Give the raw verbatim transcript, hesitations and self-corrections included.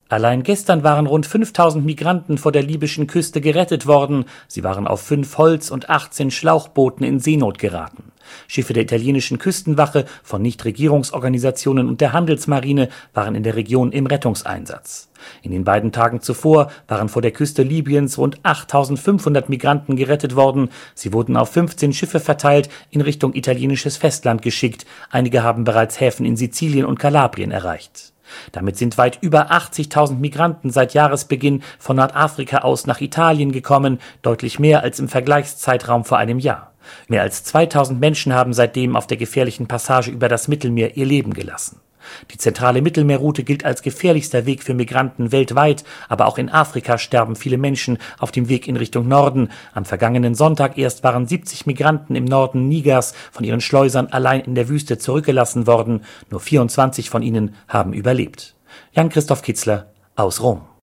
Allein gestern waren rund fünftausend Migranten vor der libyschen Küste gerettet worden. Sie waren auf fünf Holz- und achtzehn Schlauchbooten in Seenot geraten. Schiffe der italienischen Küstenwache, von Nichtregierungsorganisationen und der Handelsmarine waren in der Region im Rettungseinsatz. In den beiden Tagen zuvor waren vor der Küste Libyens rund achttausendfünfhundert Migranten gerettet worden. Sie wurden auf fünfzehn Schiffe verteilt, in Richtung italienisches Festland geschickt. Einige haben bereits Häfen in Sizilien und Kalabrien erreicht. Damit sind weit über achtzigtausend Migranten seit Jahresbeginn von Nordafrika aus nach Italien gekommen, deutlich mehr als im Vergleichszeitraum vor einem Jahr. Mehr als zweitausend Menschen haben seitdem auf der gefährlichen Passage über das Mittelmeer ihr Leben gelassen. Die zentrale Mittelmeerroute gilt als gefährlichster Weg für Migranten weltweit, aber auch in Afrika sterben viele Menschen auf dem Weg in Richtung Norden. Am vergangenen Sonntag erst waren siebzig Migranten im Norden Nigers von ihren Schleusern allein in der Wüste zurückgelassen worden. Nur vierundzwanzig von ihnen haben überlebt. Jan-Christoph Kitzler aus Rom.